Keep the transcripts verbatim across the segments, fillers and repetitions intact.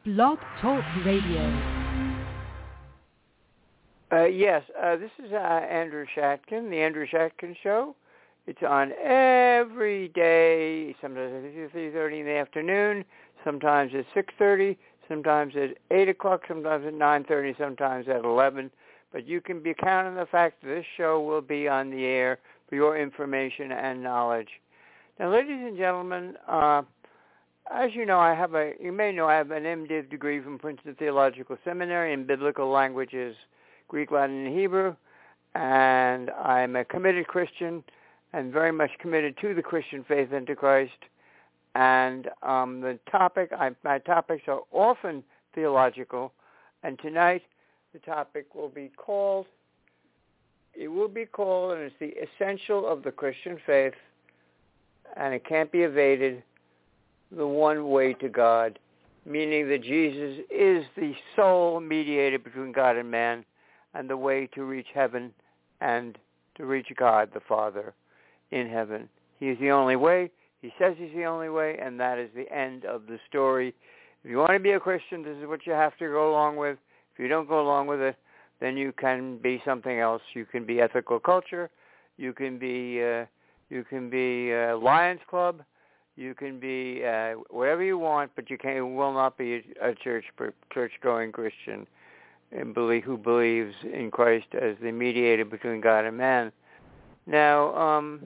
Blog Talk Radio. Uh, yes, uh, this is uh, Andrew Shatkin, the Andrew Shatkin Show. It's on every day, sometimes at three thirty in the afternoon, sometimes at six thirty, sometimes at eight o'clock, sometimes at nine thirty, sometimes at eleven. But you can be counting the fact that this show will be on the air for your information and knowledge. Now, ladies and gentlemen, uh, as you know, I have a, you may know I have an MDiv degree from Princeton Theological Seminary in Biblical Languages, Greek, Latin, and Hebrew, and I'm a committed Christian and very much committed to the Christian faith and to Christ. And um, the topic, I, my topics are often theological, and tonight the topic will be called, it will be called, and it's the essential of the Christian faith, and it can't be evaded, the one way to God, meaning that Jesus is the sole mediator between God and man, and the way to reach heaven and to reach God the Father in heaven. He is the only way. He says he's the only way, and that is the end of the story. If you want to be a Christian, this is what you have to go along with. If you don't go along with it, then you can be something else. You can be ethical culture. You can be uh, you can be uh, Lions Club. You can be uh, whatever you want, but you can you will not be a, a church church-going Christian and believe, who believes in Christ as the mediator between God and man. Now, um,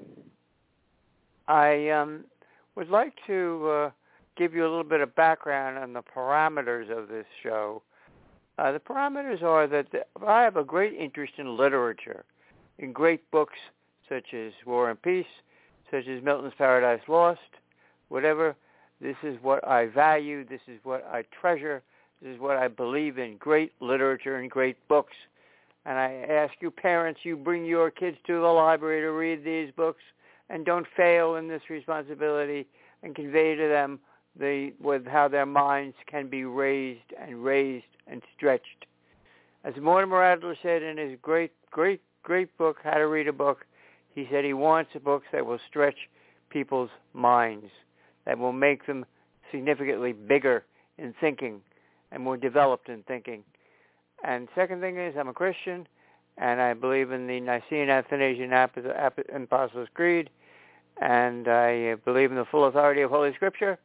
I um, would like to uh, give you a little bit of background on the parameters of this show. Uh, the parameters are that the, I have a great interest in literature, in great books such as War and Peace, such as Milton's Paradise Lost, whatever. This is what I value. This is what I treasure. This is what I believe in, great literature and great books. And I ask you parents, you bring your kids to the library to read these books and don't fail in this responsibility, and convey to them the with how their minds can be raised and raised and stretched. As Mortimer Adler said in his great, great, great book, How to Read a Book, he said he wants books that will stretch people's minds, that will make them significantly bigger in thinking and more developed in thinking. And second thing is, I'm a Christian, and I believe in the Nicene Athanasian Apostles' Creed, and I believe in the full authority of Holy Scripture,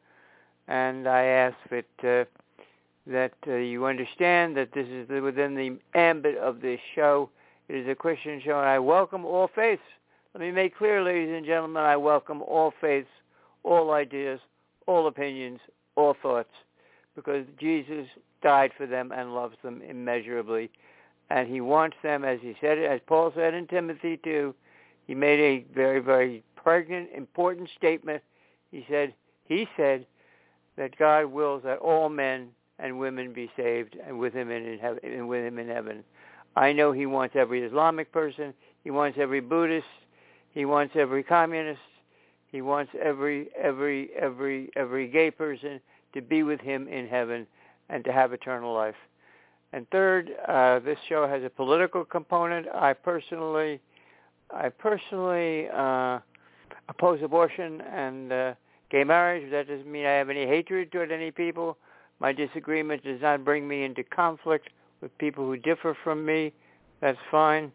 and I ask that uh, that uh, you understand that this is within the ambit of this show. It is a Christian show, and I welcome all faiths. Let me make clear, ladies and gentlemen, I welcome all faiths, all ideas, all opinions, all thoughts, because Jesus died for them and loves them immeasurably. And he wants them, as he said, as Paul said in Timothy two, he made a very, very pregnant, important statement. He said, he said that God wills that all men and women be saved and with him in heaven, and with him in heaven. I know he wants every Islamic person. He wants every Buddhist. He wants every communist. He wants every, every, every, every gay person to be with him in heaven and to have eternal life. And third, uh, this show has a political component. I personally, I personally uh, oppose abortion and uh, gay marriage. That doesn't mean I have any hatred toward any people. My disagreement does not bring me into conflict with people who differ from me. That's fine.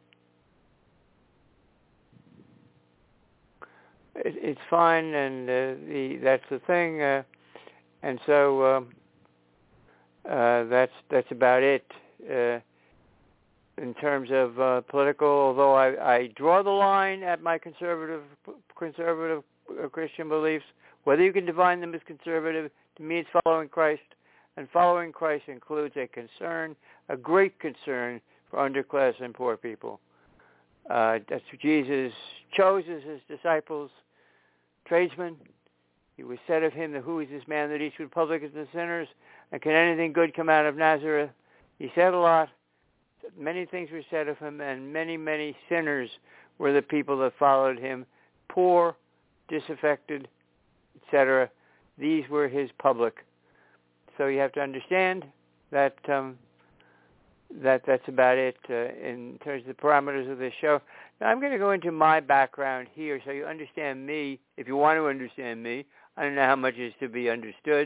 It, it's fine, and uh, the that's the thing. Uh, And so um, uh, that's that's about it uh, in terms of uh, political. Although I, I draw the line at my conservative conservative Christian beliefs, whether you can define them as conservative, to me it's following Christ, and following Christ includes a concern, a great concern for underclass and poor people. Uh, that's what Jesus chose as his disciples, tradesmen. It was said of him that who is this man that eats with publicans and sinners, and can anything good come out of Nazareth? He said a lot. Many things were said of him, and many, many sinners were the people that followed him, poor, disaffected, et cetera. These were his public. So you have to understand that um, that that's about it uh, in terms of the parameters of this show. Now, I'm going to go into my background here so you understand me, if you want to understand me. I don't know how much is to be understood,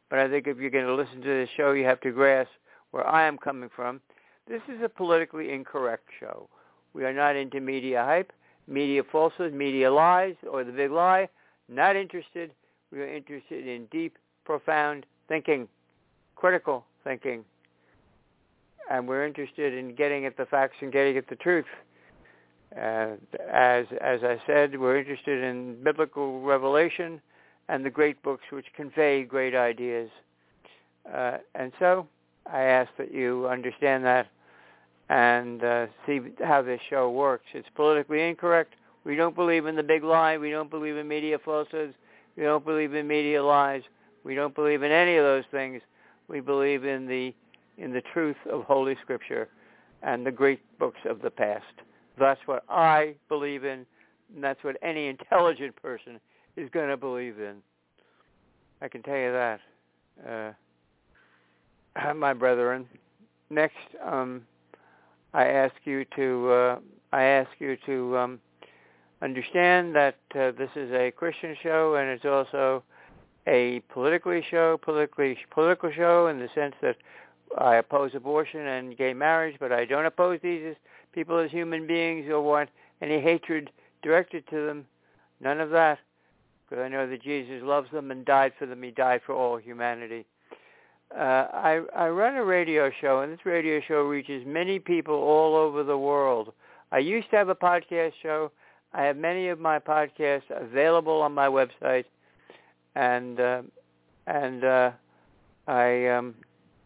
but I think if you're going to listen to this show, you have to grasp where I am coming from. This is a politically incorrect show. We are not into media hype, media falsehood, media lies, or the big lie. Not interested. We are interested in deep, profound thinking, critical thinking. And we're interested in getting at the facts and getting at the truth. Uh, as as I said, we're interested in biblical revelation and the great books which convey great ideas. Uh, and so I ask that you understand that and uh, see how this show works. It's politically incorrect. We don't believe in the big lie. We don't believe in media falsehoods. We don't believe in media lies. We don't believe in any of those things. We believe in the in the truth of Holy Scripture and the great books of the past. That's what I believe in, and that's what any intelligent person is going to believe in. I can tell you that, uh, my brethren. Next, um, I ask you to uh, I ask you to um, understand that uh, this is a Christian show, and it's also a politically show, politically political show in the sense that I oppose abortion and gay marriage, but I don't oppose these as people as human beings or want any hatred directed to them. None of that, because I know that Jesus loves them and died for them. He died for all humanity. Uh, I, I run a radio show, and this radio show reaches many people all over the world. I used to have a podcast show. I have many of my podcasts available on my website, and uh, and uh, I um,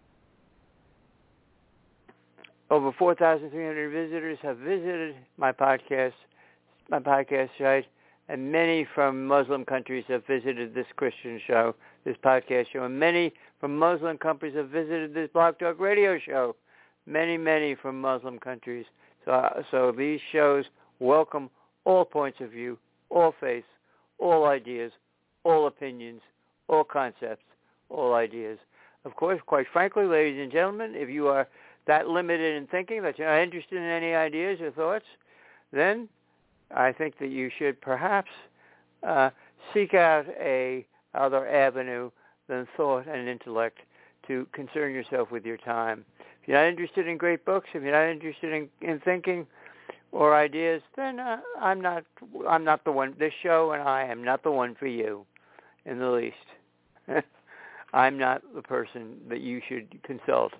over four thousand three hundred visitors have visited my podcast, my podcast site, and many from Muslim countries have visited this Christian show, this podcast show, and many from Muslim countries have visited this Blog Talk Radio show. Many, many from Muslim countries. So, uh, so these shows welcome all points of view, all faiths, all ideas, all opinions, all concepts, all ideas. Of course, quite frankly, ladies and gentlemen, if you are that limited in thinking that you're not interested in any ideas or thoughts, then I think that you should perhaps uh, seek out a other avenue than thought and intellect to concern yourself with your time. If you're not interested in great books, if you're not interested in, in thinking or ideas, then uh, I'm not. I'm not the one. This show and I am not the one for you, in the least. I'm not the person that you should consult.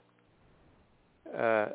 Uh,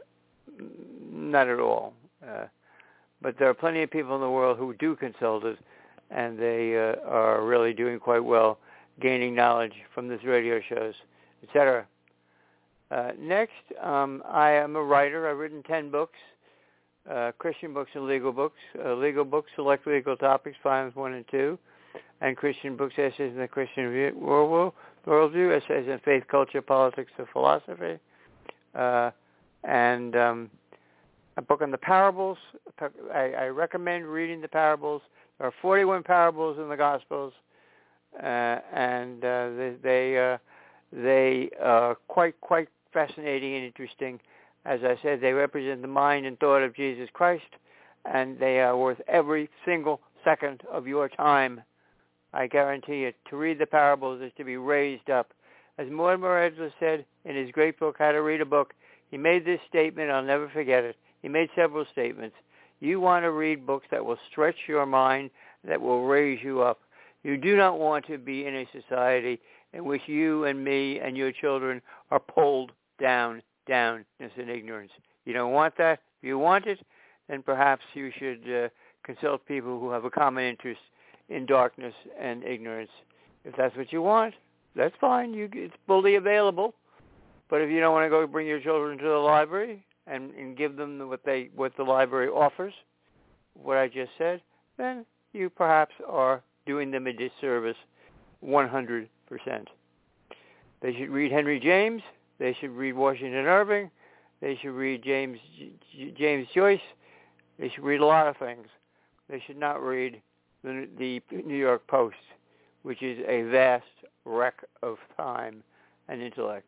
not at all. Uh, but there are plenty of people in the world who do consult it, and they uh, are really doing quite well, gaining knowledge from these radio shows, et cetera. Uh, next, um, I am a writer. I've written ten books, uh, Christian books and legal books. Uh, legal books, Select Legal Topics, Volumes one and two, and Christian books, Essays in the Christian Worldview, Worldview Essays in Faith, Culture, Politics, and Philosophy. Uh, and um, a book on the parables. I, I recommend reading the parables. There are forty-one parables in the Gospels, uh, and uh, they they, uh, they are quite quite fascinating and interesting. As I said, they represent the mind and thought of Jesus Christ, and they are worth every single second of your time. I guarantee it. To read the parables is to be raised up. As Mortimer Edler said in his great book, How to Read a Book, he made this statement, I'll never forget it. He made several statements. You want to read books that will stretch your mind, that will raise you up. You do not want to be in a society in which you and me and your children are pulled down, down in ignorance. You don't want that. If you want it, then perhaps you should uh, consult people who have a common interest in darkness and ignorance. If that's what you want, that's fine. You, it's fully available. But if you don't want to go bring your children to the library and, and give them what they what the library offers, what I just said, then you perhaps are doing them a disservice one hundred percent. They should read Henry James. They should read Washington Irving. They should read James James Joyce. They should read a lot of things. They should not read the, the New York Post, which is a vast wreck of time and intellect.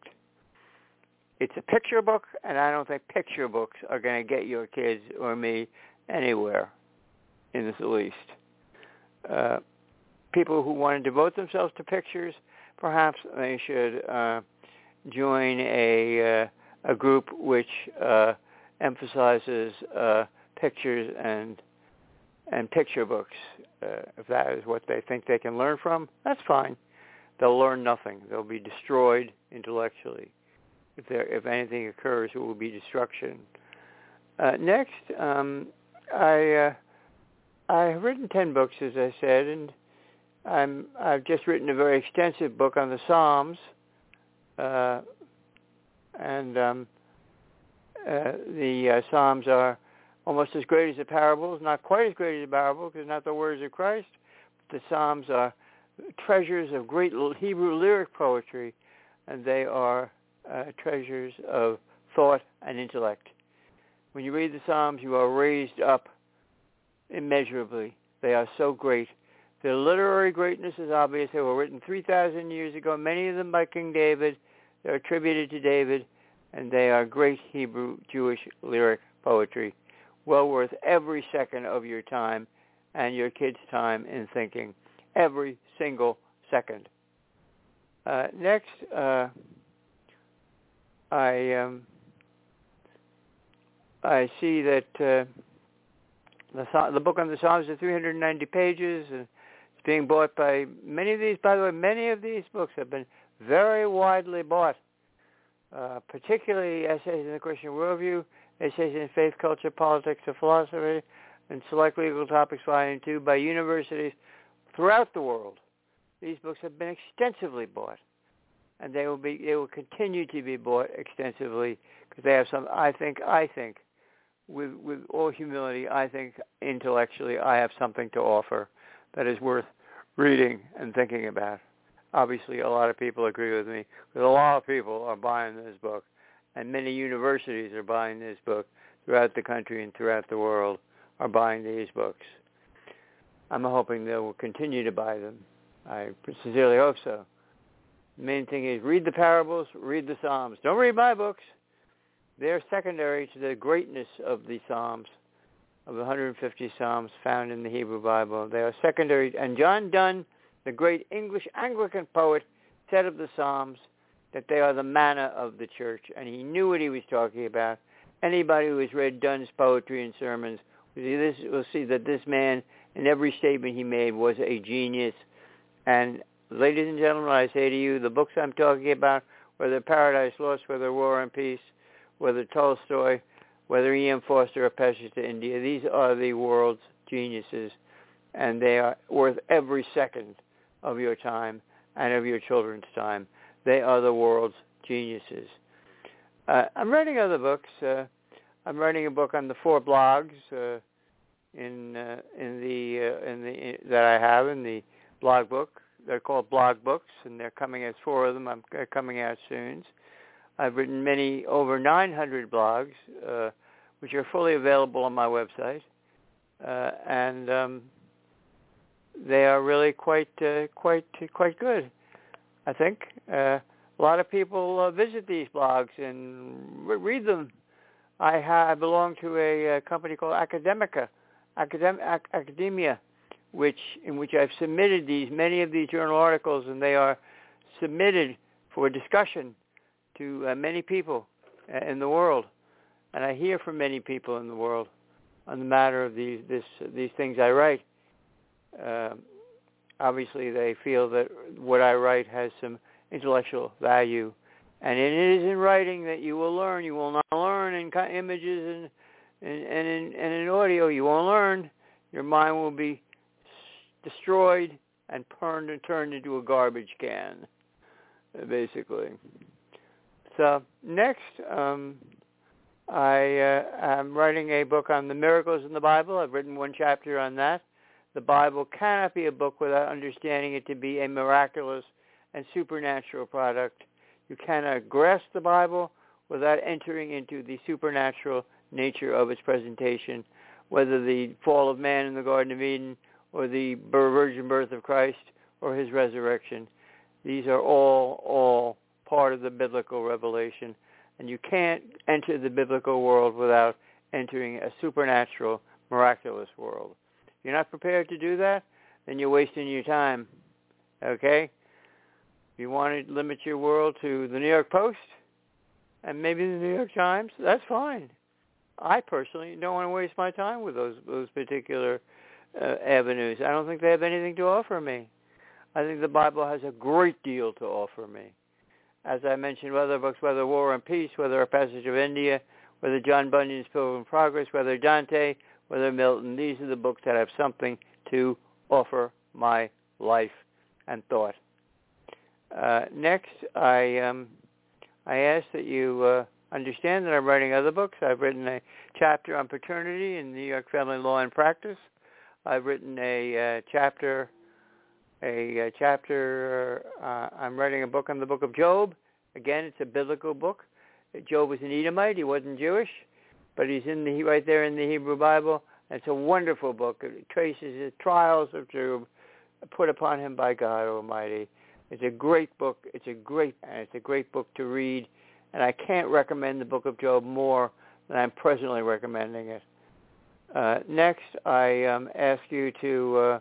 It's a picture book, and I don't think picture books are going to get your kids or me anywhere, in the least. Uh, people who want to devote themselves to pictures, perhaps they should uh, join a uh, a group which uh, emphasizes uh, pictures and and picture books. Uh, if that is what they think they can learn from, that's fine. They'll learn nothing. They'll be destroyed intellectually. If there, if anything occurs, it will be destruction. Uh, next, um, I uh, I have written ten books, as I said, and I'm I've just written a very extensive book on the Psalms, uh, and um, uh, the uh, Psalms are almost as great as the parables, not quite as great as the parable, because not the words of Christ. But the Psalms are treasures of great Hebrew lyric poetry, and they are uh, treasures of thought and intellect. When you read the Psalms, you are raised up immeasurably. They are so great. Their literary greatness is obvious. They were written three thousand years ago, many of them by King David. They're attributed to David, and they are great Hebrew Jewish lyric poetry, well worth every second of your time and your kids' time in thinking, every single second. Uh, next, uh, I um, I see that uh, the, the book on the Psalms is three hundred ninety pages, and it's being bought by many of these. By the way, many of these books have been very widely bought, uh, particularly essays in the Christian worldview, essays in faith, culture, politics, and philosophy, and select legal topics, volume two, by universities throughout the world. These books have been extensively bought, and they will be. They will continue to be bought extensively because they have some. I think. I think, with with all humility, I think intellectually, I have something to offer that is worth reading and thinking about. Obviously, a lot of people agree with me, because a lot of people are buying this book, and many universities are buying this book throughout the country and throughout the world are buying these books. I'm hoping they will continue to buy them. I sincerely hope so. The main thing is read the parables, read the Psalms. Don't read my books. They're secondary to the greatness of the Psalms, of the one hundred fifty Psalms found in the Hebrew Bible. They are secondary. And John Donne, the great English Anglican poet, said of the Psalms that they are the manna of the church, and he knew what he was talking about. Anybody who has read Donne's poetry and sermons will see, this, will see that this man, in every statement he made, was a genius. And ladies and gentlemen, I say to you, the books I'm talking about, whether Paradise Lost, whether War and Peace, whether Tolstoy, whether E M Forster or Passage to India, these are the world's geniuses, and they are worth every second of your time and of your children's time. They are the world's geniuses. Uh, I'm writing other books. Uh, I'm writing a book on the four blogs uh, in uh, in the uh, in the in, that I have in the blog book. They're called blog books, and they're coming as four of them. I'm they're coming out soon. I've written many, over nine hundred blogs, uh, which are fully available on my website, uh, and um, they are really quite uh, quite quite good. I think uh, a lot of people uh, visit these blogs and re- read them. I, ha- I belong to a, a company called Academica, Academ- Ac- Academia, which in which I've submitted these many of these journal articles, and they are submitted for discussion to uh, many people uh, in the world, and I hear from many people in the world on the matter of these this these things I write. Uh, obviously, they feel that what I write has some intellectual value, and it is in writing that you will learn. You will not learn in images and and and in, and in audio. You won't learn. Your mind will be destroyed and turned and turned into a garbage can, basically. So next, um, I uh, am writing a book on the miracles in the Bible. I've written one chapter on that. The Bible cannot be a book without understanding it to be a miraculous and supernatural product. You cannot grasp the Bible without entering into the supernatural nature of its presentation, whether the fall of man in the Garden of Eden or the virgin birth of Christ or his resurrection. These are all, all part of the biblical revelation, and you can't enter the biblical world without entering a supernatural, miraculous world. If you're not prepared to do that, then you're wasting your time, okay? If you want to limit your world to the New York Post and maybe the New York Times, that's fine. I personally don't want to waste my time with those those particular uh, avenues. I don't think they have anything to offer me. I think the Bible has a great deal to offer me. As I mentioned, whether books, whether War and Peace, whether A Passage of India, whether John Bunyan's Pilgrim Progress, whether Dante, whether Milton, these are the books that have something to offer my life and thought. Uh, next, I um, I ask that you uh, understand that I'm writing other books. I've written a chapter on paternity in New York Family Law and Practice. I've written a uh, chapter, a, a chapter. Uh, I'm writing a book on the Book of Job. Again, it's a biblical book. Job was an Edomite. He wasn't Jewish, but he's in the right there in the Hebrew Bible. It's a wonderful book. It traces the trials of Job put upon him by God Almighty. It's a great book. It's a great, and it's a great book to read. And I can't recommend the Book of Job more than I'm presently recommending it. Uh, next, I um, ask you to uh,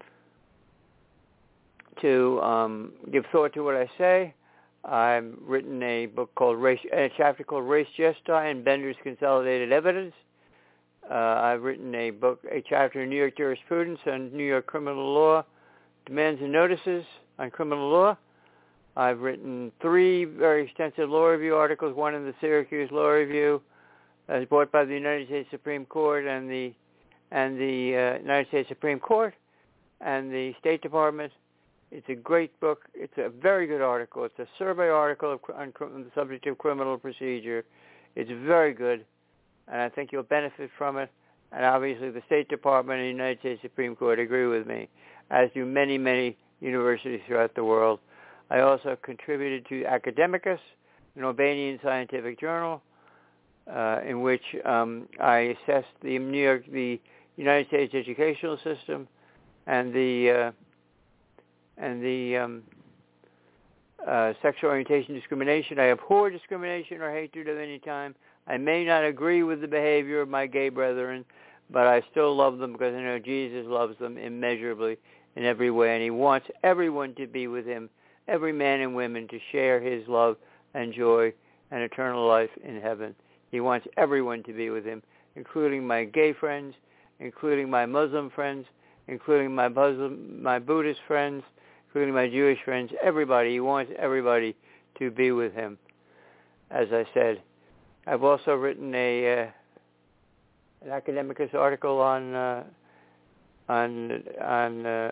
to um, give thought to what I say. I've written a book called Race, a chapter called Res Gestae and Bender's Consolidated Evidence. Uh, I've written a book, a chapter in New York Jurisprudence and New York Criminal Law, Demands and Notices on Criminal Law. I've written three very extensive law review articles, one in the Syracuse Law Review, as brought by the United States Supreme Court and the and the uh, United States Supreme Court and the State Department. It's a great book. It's a very good article. It's a survey article of, on, on the subject of criminal procedure. It's very good, and I think you'll benefit from it. And obviously the State Department and the United States Supreme Court agree with me, as do many, many universities throughout the world. I also contributed to Academicus, an Albanian scientific journal, uh, in which um, I assessed the New York, the United States educational system, and the uh, and the um, uh, sexual orientation discrimination. I abhor discrimination or hatred of any time. I may not agree with the behavior of my gay brethren, but I still love them because I know Jesus loves them immeasurably in every way, and he wants everyone to be with him, every man and women to share his love and joy and eternal life in heaven. He wants everyone to be with him, including my gay friends, including my Muslim friends, including my Muslim, my Buddhist friends, including my Jewish friends, everybody. He wants everybody to be with him, as I said. I've also written a uh, an Academicus article on uh, on on uh,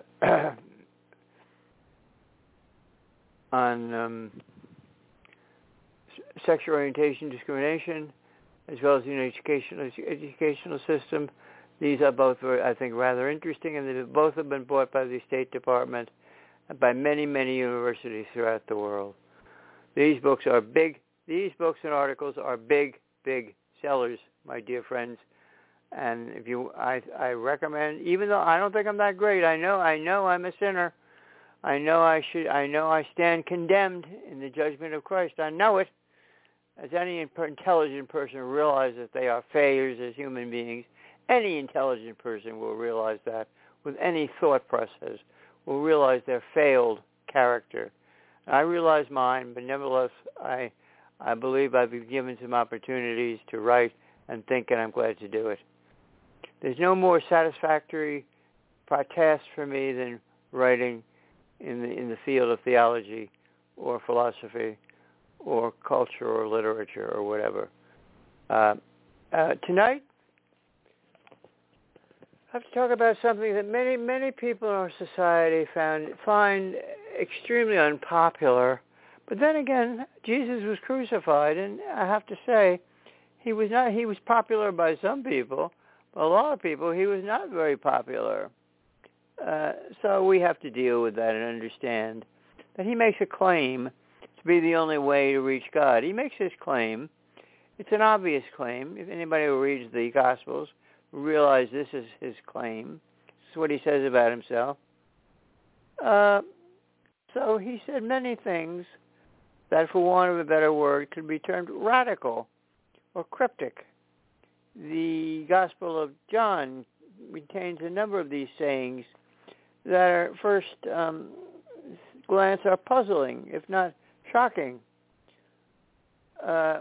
on um, sexual orientation discrimination, as well as the educational educational system. These are both, I think, rather interesting, and they both have been bought by the State Department and by many, many universities throughout the world. These books are big. These books and articles are big, big sellers, my dear friends. And if you, I, I recommend, even though I don't think I'm that great, I know, I know I'm a sinner. I know I should, I know I stand condemned in the judgment of Christ. I know it. As any intelligent person realizes that they are failures as human beings, any intelligent person will realize that with any thought process, will realize their failed character. I realize mine, but nevertheless, I, I believe I've been given some opportunities to write and think, and I'm glad to do it. There's no more satisfactory task for me than writing in the in the field of theology or philosophy or culture or literature or whatever. Uh, uh, tonight, I have to talk about something that many, many people in our society found find extremely unpopular. But then again, Jesus was crucified, and I have to say, he was not. He was popular by some people, but a lot of people, he was not very popular. Uh, so we have to deal with that and understand that he makes a claim to be the only way to reach God. He makes his claim. It's an obvious claim. If anybody who reads the Gospels realize this is his claim. This is what he says about himself. Uh, so he said many things that, for want of a better word, could be termed radical or cryptic. The Gospel of John contains a number of these sayings that are first um, glance are puzzling, if not shocking. Uh,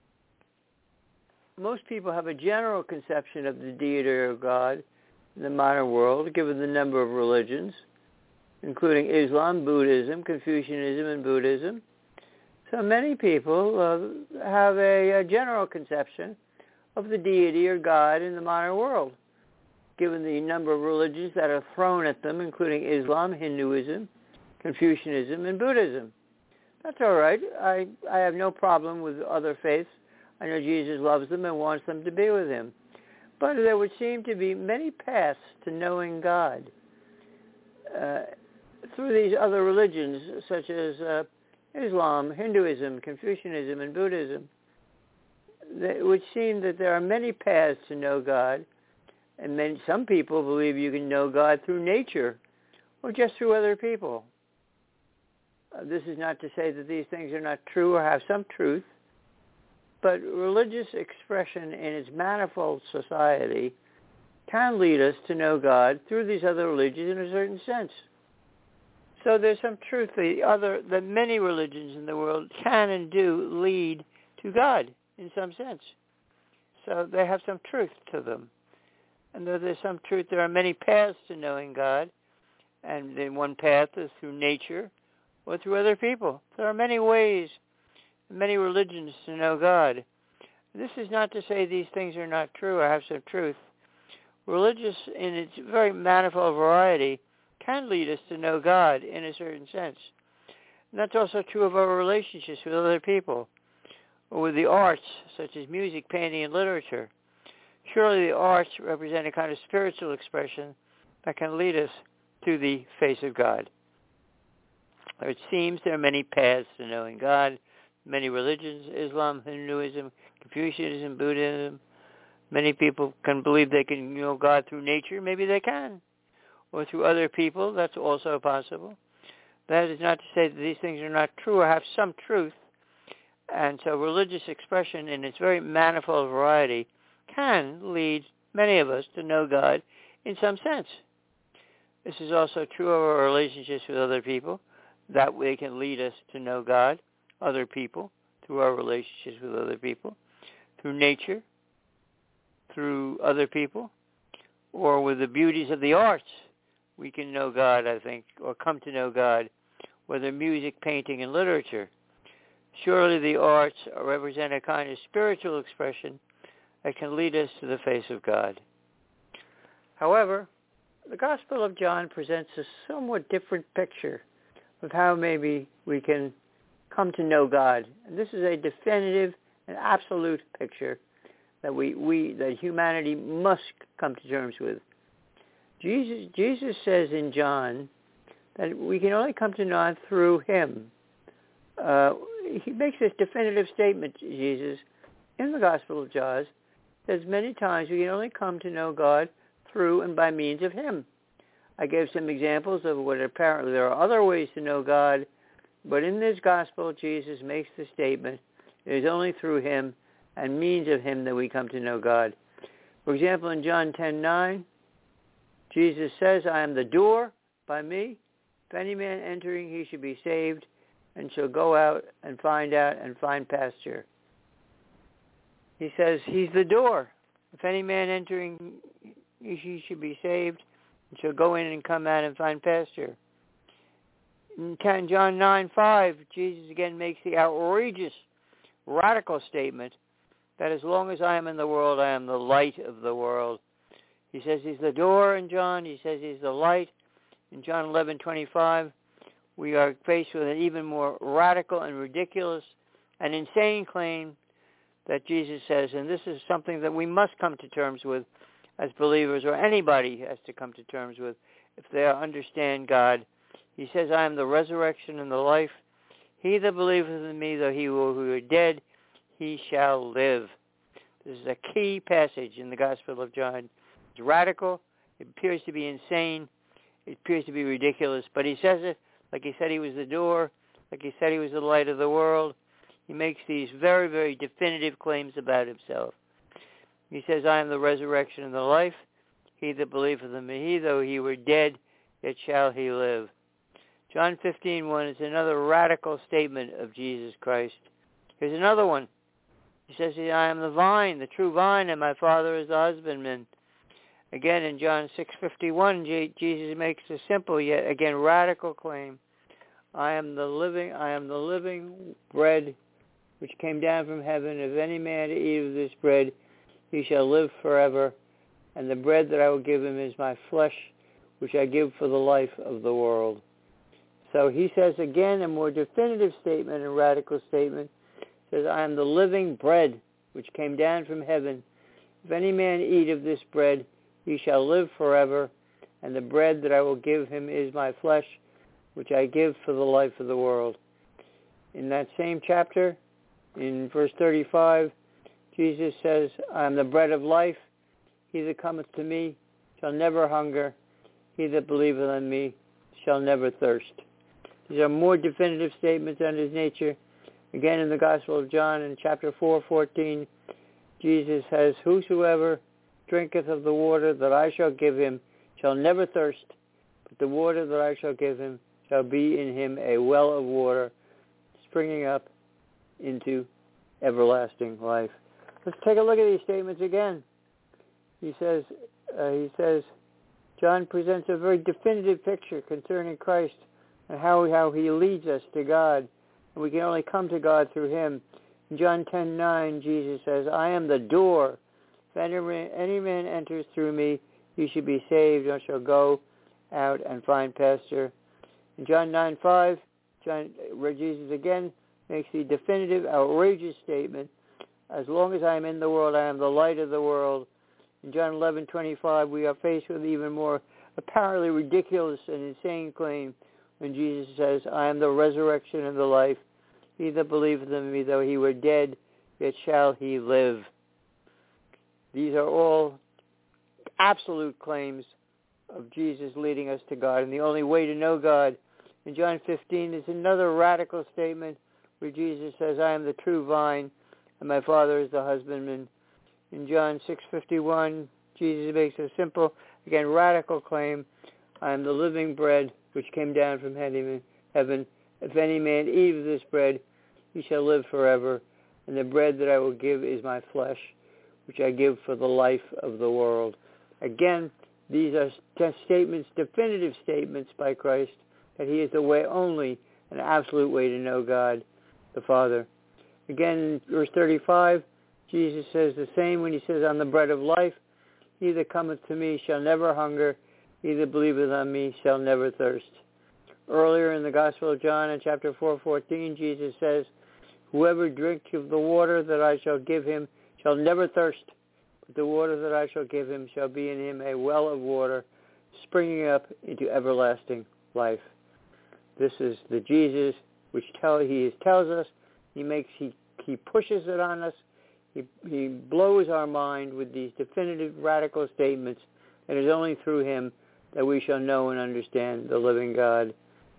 most people have a general conception of the deity of God in the modern world, given the number of religions, including Islam, Buddhism, Confucianism, and Buddhism. So many people uh, have a, a general conception of the deity or God in the modern world, given the number of religions that are thrown at them, including Islam, Hinduism, Confucianism, and Buddhism. That's all right. I, I have no problem with other faiths. I know Jesus loves them and wants them to be with him. But there would seem to be many paths to knowing God uh, through these other religions, such as uh, Islam, Hinduism, Confucianism, and Buddhism. It would seem that there are many paths to know God, and then some people believe you can know God through nature or just through other people. Uh, this is not to say that these things are not true or have some truth, but religious expression in its manifold society can lead us to know God through these other religions in a certain sense. So there's some truth the other that many religions in the world can and do lead to God in some sense. So they have some truth to them. And though there's some truth, there are many paths to knowing God, and then one path is through nature or through other people. There are many ways, many religions to know God. This is not to say these things are not true or have some truth. Religious, in its very manifold variety, can lead us to know God in a certain sense. And that's also true of our relationships with other people, or with the arts, such as music, painting, and literature. Surely the arts represent a kind of spiritual expression that can lead us to the face of God. It seems there are many paths to knowing God, many religions, Islam, Hinduism, Confucianism, Buddhism. Many people can believe they can know God through nature. Maybe they can. Or through other people. That's also possible. That is not to say that these things are not true or have some truth. And so religious expression in its very manifold variety can lead many of us to know God in some sense. This is also true of our relationships with other people. That way can lead us to know God, other people, through our relationships with other people, through nature, through other people, or with the beauties of the arts. We can know God, I think, or come to know God, whether music, painting, and literature. Surely the arts represent a kind of spiritual expression that can lead us to the face of God. However, the Gospel of John presents a somewhat different picture of how maybe we can come to know God. And this is a definitive and absolute picture that we, we that humanity must come to terms with. Jesus, Jesus says in John that we can only come to know God through him. Uh, he makes this definitive statement, Jesus, in the Gospel of John, says many times we can only come to know God through and by means of him. I gave some examples of what apparently there are other ways to know God, but in this Gospel, Jesus makes the statement, it is only through him and means of him that we come to know God. For example, in John ten nine, Jesus says, I am the door by me. If any man entering, he should be saved, and shall go out and find out and find pasture. He says he's the door. If any man entering, he should be saved, and shall go in and come out and find pasture. In John nine five, Jesus again makes the outrageous, radical statement that as long as I am in the world, I am the light of the world. He says he's the door in John. He says he's the light. In John eleven twenty-five, we are faced with an even more radical and ridiculous and insane claim that Jesus says, and this is something that we must come to terms with as believers, or anybody has to come to terms with if they understand God. He says, I am the resurrection and the life. He that believeth in me, though he who were dead, he shall live. This is a key passage in the Gospel of John. It's radical. It appears to be insane. It appears to be ridiculous. But he says it like he said he was the door, like he said he was the light of the world. He makes these very, very definitive claims about himself. He says, I am the resurrection and the life. He that believeth in me, though he were dead, yet shall he live. John fifteen one is another radical statement of Jesus Christ. Here's another one. He says, I am the vine, the true vine, and my Father is the husbandman. Again, in John six fifty-one, Jesus makes a simple yet again radical claim. I am the living, I am the living bread which came down from heaven. If any man eat of this bread, he shall live forever. And the bread that I will give him is my flesh, which I give for the life of the world. So he says again a more definitive statement, a radical statement. He says, I am the living bread which came down from heaven. If any man eat of this bread, he shall live forever. And the bread that I will give him is my flesh, which I give for the life of the world. In that same chapter, in verse thirty-five, Jesus says, I am the bread of life. He that cometh to me shall never hunger. He that believeth on me shall never thirst. These are more definitive statements on his nature. Again, in the Gospel of John, in chapter four fourteen, Jesus says, whosoever drinketh of the water that I shall give him shall never thirst, but the water that I shall give him shall be in him a well of water springing up into everlasting life. Let's take a look at these statements again. He says, uh, he says, John presents a very definitive picture concerning Christ and how, how he leads us to God. And we can only come to God through him. In John ten nine, Jesus says, I am the door. If any man, any man enters through me, he shall be saved and shall go out and find pasture. In John nine five, John, where Jesus again makes the definitive, outrageous statement, as long as I am in the world, I am the light of the world. In John eleven twenty-five, we are faced with even more apparently ridiculous and insane claim when Jesus says, I am the resurrection and the life. He that believeth in me, though he were dead, yet shall he live. These are all absolute claims of Jesus leading us to God. And the only way to know God, in John fifteen, is another radical statement where Jesus says, I am the true vine, and my Father is the husbandman. In John six fifty-one, Jesus makes a simple, again, radical claim, I am the living bread which came down from heaven. If any man eat of this bread, he shall live forever. And the bread that I will give is my flesh, which I give for the life of the world. Again, these are statements, definitive statements by Christ, that he is the way only, an absolute way to know God, the Father. Again, in verse thirty-five, Jesus says the same when he says, I'm the bread of life. He that cometh to me shall never hunger. He that believeth on me shall never thirst. Earlier in the Gospel of John, in chapter four fourteen, Jesus says, whoever drinks of the water that I shall give him shall never thirst, but the water that I shall give him shall be in him a well of water, springing up into everlasting life. This is the Jesus which tell, he tells us. He makes he he pushes it on us. He he blows our mind with these definitive, radical statements. It is only through him that we shall know and understand the living God.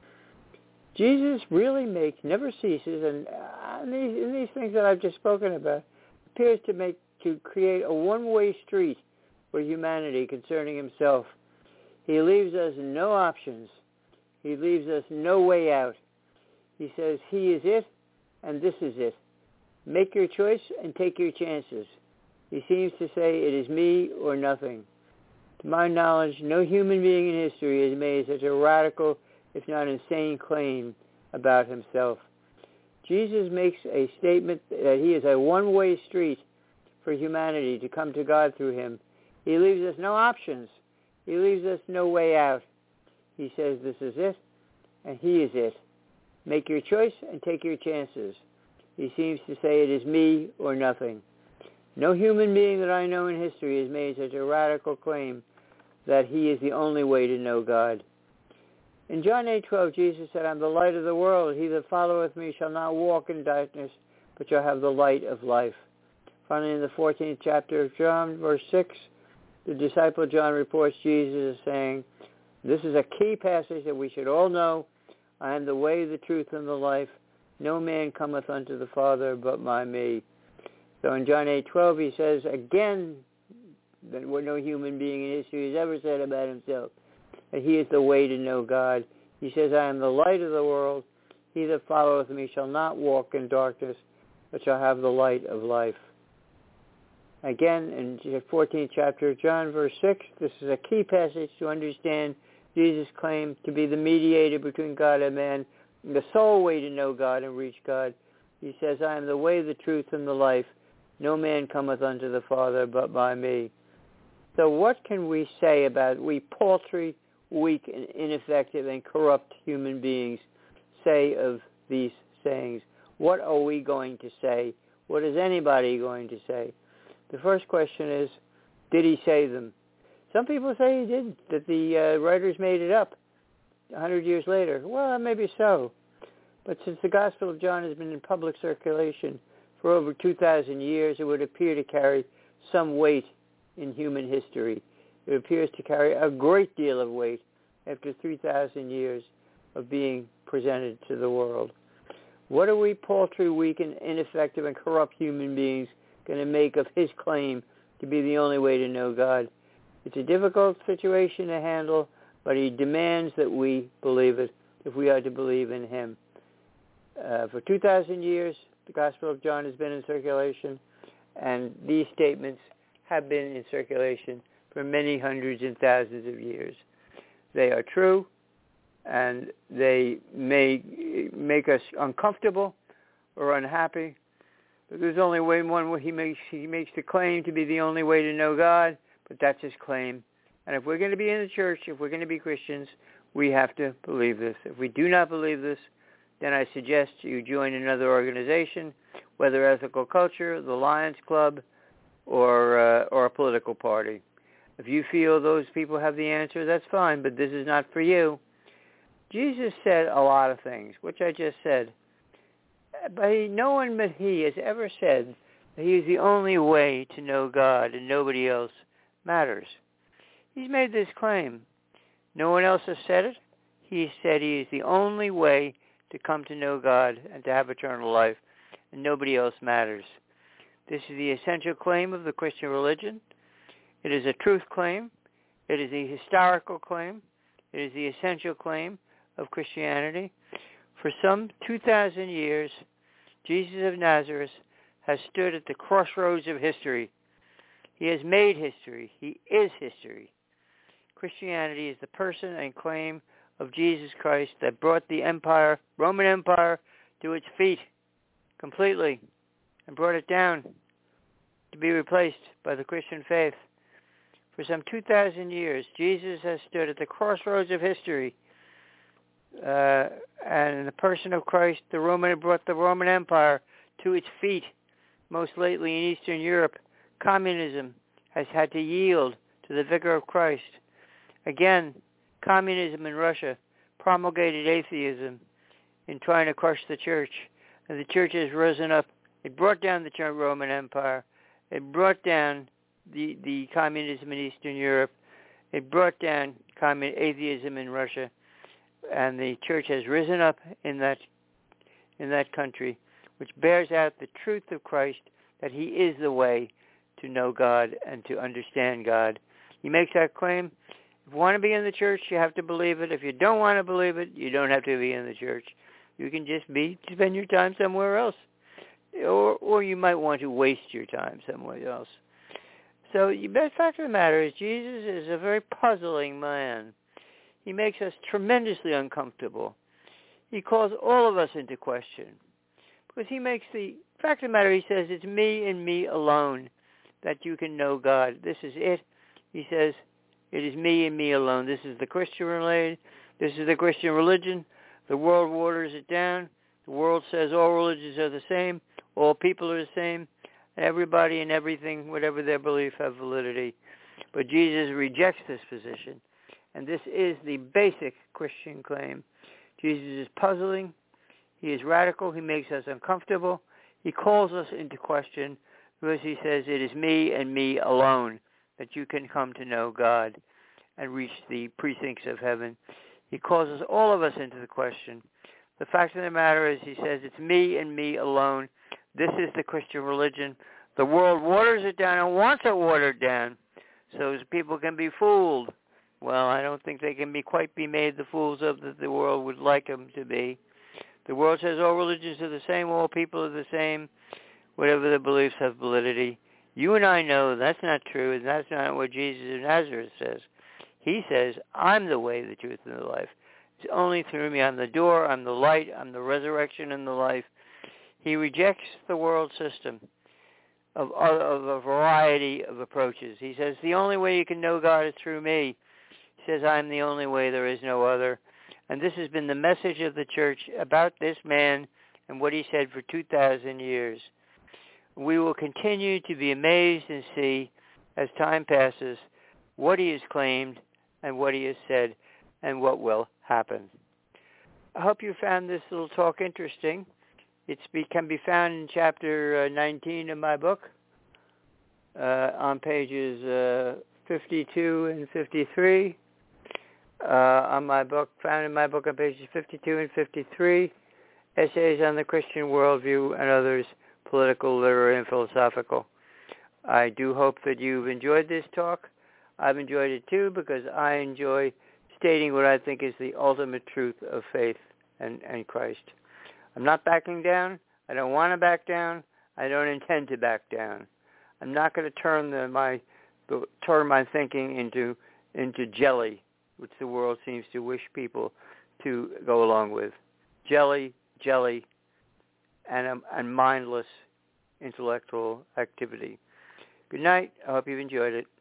Jesus really makes, never ceases, and uh, in, these, in these things that I've just spoken about, appears to make to create a one-way street for humanity concerning himself. He leaves us no options. He leaves us no way out. He says, he is it, and this is it. Make your choice and take your chances. He seems to say, it is me or nothing. To my knowledge, no human being in history has made such a radical, if not insane, claim about himself. Jesus makes a statement that he is a one-way street for humanity to come to God through him. He leaves us no options. He leaves us no way out. He says, this is it, and he is it. Make your choice and take your chances. He seems to say it is me or nothing. No human being that I know in history has made such a radical claim that he is the only way to know God. In John eight twelve, Jesus said, I am the light of the world. He that followeth me shall not walk in darkness, but shall have the light of life. Finally, in the fourteenth chapter of John, verse six, the disciple John reports Jesus as saying, this is a key passage that we should all know. I am the way, the truth, and the life. No man cometh unto the Father but by me. So in John eight twelve, he says again that what no human being in history has ever said about himself, that he is the way to know God. He says, I am the light of the world. He that followeth me shall not walk in darkness, but shall have the light of life. Again, in the fourteenth chapter of John, verse six, this is a key passage to understand Jesus' claim to be the mediator between God and man, the sole way to know God and reach God. He says, I am the way, the truth, and the life. No man cometh unto the Father but by me. So what can we say about we paltry, weak, and ineffective, and corrupt human beings say of these sayings? What are we going to say? What is anybody going to say? The first question is, did he say them? Some people say he didn't, that the uh, writers made it up a hundred years later. Well, maybe so. But since the Gospel of John has been in public circulation for over two thousand years, it would appear to carry some weight in human history. It appears to carry a great deal of weight after three thousand years of being presented to the world. What are we paltry, weak, and ineffective and corrupt human beings going to make of his claim to be the only way to know God? It's a difficult situation to handle, but he demands that we believe it if we are to believe in him. Uh, for two thousand years, the Gospel of John has been in circulation, and these statements have been in circulation for many hundreds and thousands of years. They are true, and they may make us uncomfortable or unhappy, but there's only way one way he makes he makes the claim to be the only way to know God, but that's his claim. And if we're going to be in the church, if we're going to be Christians, we have to believe this. If we do not believe this, then I suggest you join another organization, whether Ethical Culture, the Lions Club, or uh, or a political party. If you feel those people have the answer, that's fine, but this is not for you. Jesus said a lot of things, which I just said. But he, no one but he has ever said that he is the only way to know God and nobody else matters. He's made this claim. No one else has said it. He said he is the only way to come to know God and to have eternal life, and nobody else matters. This is the essential claim of the Christian religion. It is a truth claim. It is a historical claim. It is the essential claim of Christianity. For some two thousand years, Jesus of Nazareth has stood at the crossroads of history. He has made history. He is history. Christianity is the person and claim of Jesus Christ that brought the empire, Roman Empire, to its feet completely and brought it down to be replaced by the Christian faith. For some two thousand years, Jesus has stood at the crossroads of history, uh, and in the person of Christ, the Roman brought the Roman Empire to its feet. Most lately in Eastern Europe, communism has had to yield to the vigor of Christ. Again, communism in Russia promulgated atheism in trying to crush the church, and the church has risen up. It brought down the Roman Empire. It brought down the, the communism in Eastern Europe. It brought down commun- atheism in Russia, and the church has risen up in that in that country, which bears out the truth of Christ, that he is the way to know God and to understand God. He makes that claim. If you want to be in the church, you have to believe it. If you don't want to believe it, you don't have to be in the church. You can just be spend your time somewhere else. Or or you might want to waste your time somewhere else. So the best fact of the matter is Jesus is a very puzzling man. He makes us tremendously uncomfortable. He calls all of us into question. Because he makes the fact of the matter, he says, it's me and me alone that you can know God. This is it. He says, it is me and me alone. This is the Christian religion. This is the Christian religion. The world waters it down. The world says all religions are the same. All people are the same. Everybody and everything, whatever their belief, have validity. But Jesus rejects this position. And this is the basic Christian claim. Jesus is puzzling. He is radical. He makes us uncomfortable. He calls us into question because he says it is me and me alone that you can come to know God and reach the precincts of heaven. He calls us, all of us, into the question. The fact of the matter is, he says, it's me and me alone. This is the Christian religion. The world waters it down and wants it watered down so people can be fooled. well, I don't think they can be quite be made the fools of that the world would like them to be. The world says all religions are the same, all people are the same, whatever the beliefs have validity. You and I know that's not true, and that's not what Jesus of Nazareth says. He says, I'm the way, the truth, and the life. It's only through me. I'm the door, I'm the light, I'm the resurrection and the life. He rejects the world system of, of a variety of approaches. He says, the only way you can know God is through me. He says, I'm the only way, there is no other. And this has been the message of the church about this man and what he said for two thousand years. We will continue to be amazed and see, as time passes, what he has claimed and what he has said and what will happen. I hope you found this little talk interesting. It can be found in chapter uh, nineteen of my book, uh, on pages uh, fifty-two and fifty-three. Uh, on my book, found in my book on pages fifty-two and fifty-three, essays on the Christian worldview and others, political, literary, and philosophical. I do hope that you've enjoyed this talk. I've enjoyed it too because I enjoy stating what I think is the ultimate truth of faith and, and Christ. I'm not backing down. I don't want to back down. I don't intend to back down. I'm not going to turn the, my the, turn my thinking into into jelly, which the world seems to wish people to go along with. Jelly, jelly, and um, and mindless intellectual activity. Good night. I hope you've enjoyed it.